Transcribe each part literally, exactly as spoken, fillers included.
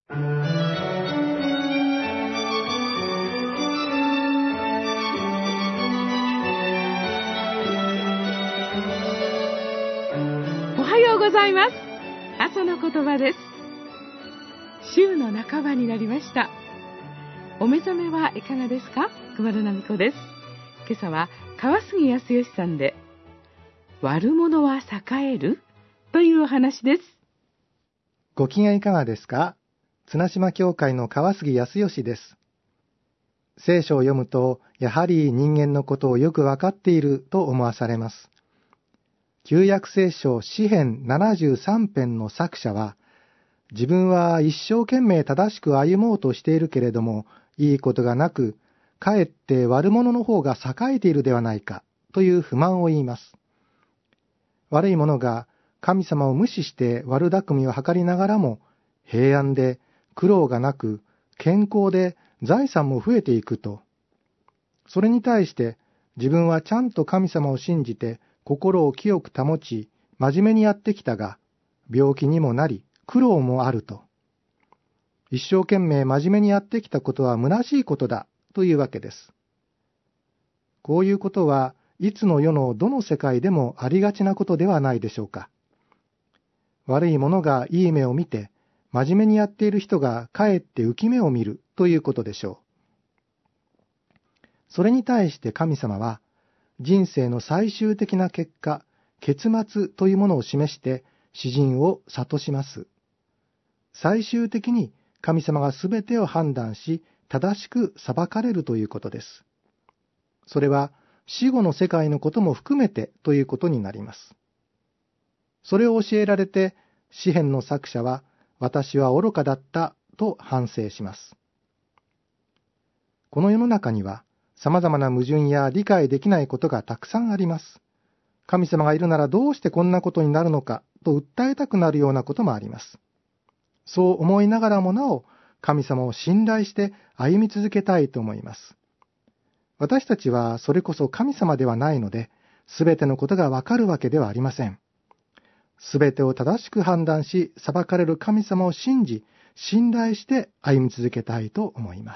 おはようございます。朝の言葉です。週の半ばになりました。お目覚めはいかがですか？熊田奈美子です。今朝は川杉康義さんで悪者は栄えるというお話です。 ご機嫌いかがですか？綱島教会の川杉康義です。聖書を読むとやはり人間のことをよくわかっていると思わされます。旧約聖書詩編ななじゅうさん編の作者は、自分は一生懸命正しく歩もうとしているけれども、いいことがなく、かえって悪者の方が栄えているではないか、という不満を言います。悪い者が神様を無視して悪巧みを図りながらも、平安で苦労がなく、健康で財産も増えていくと。それに対して、自分はちゃんと神様を信じて、心を清く保ち、真面目にやってきたが、病気にもなり、苦労もあると。一生懸命真面目にやってきたことは虚しいことだというわけです。こういうことはいつの世のどの世界でもありがちなことではないでしょうか。悪い者がいい目を見て、真面目にやっている人がかえって浮き目を見るということでしょう。それに対して神様は、人生の最終的な結果、結末というものを示して詩人を諭します。最終的に神様がすべてを判断し、正しく裁かれるということです。それは死後の世界のことも含めてということになります。それを教えられて、詩編の作者は、私は愚かだったと反省します。この世の中には、様々な矛盾や理解できないことがたくさんあります。神様がいるならどうしてこんなことになるのかと訴えたくなるようなこともあります。そう思いながらもなお、神様を信頼して歩み続けたいと思います。私たちはそれこそ神様ではないので、すべてのことがわかるわけではありません。すべてを正しく判断し、裁かれる神様を信じ、信頼して歩み続けたいと思います。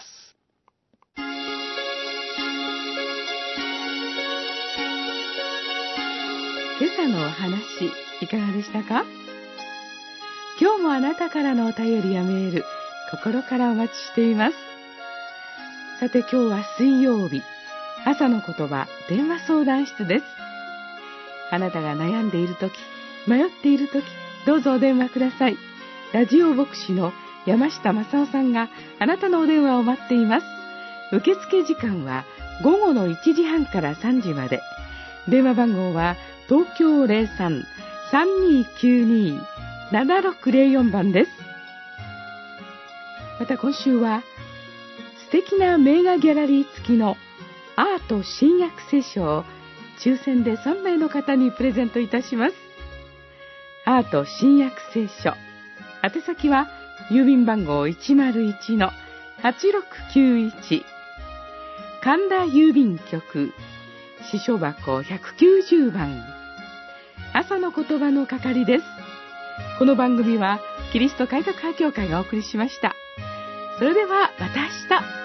今朝のお話、いかがでしたか？今日もあなたからのお便りやメール、心からお待ちしています。さて今日は水曜日、朝の言葉電話相談室です。あなたが悩んでいるとき、迷っているとき、どうぞお電話ください。ラジオ牧師の山下正夫さんがあなたのお電話を待っています。受付時間は午後のいちじはんからさんじまで。電話番号は東京 ゼロさん さんにーきゅうにー ななろくゼロよん 番です。また今週は素敵な名画ギャラリー付きのアート新約聖書を抽選でさんめいの方にプレゼントいたします。アート新約聖書、宛先は郵便番号 いちまるいちのはちろくきゅういち、神田郵便局支所箱ひゃくきゅうじゅうばん、朝の言葉の係です。この番組はキリスト改革派教会がお送りしました。それではまた明日。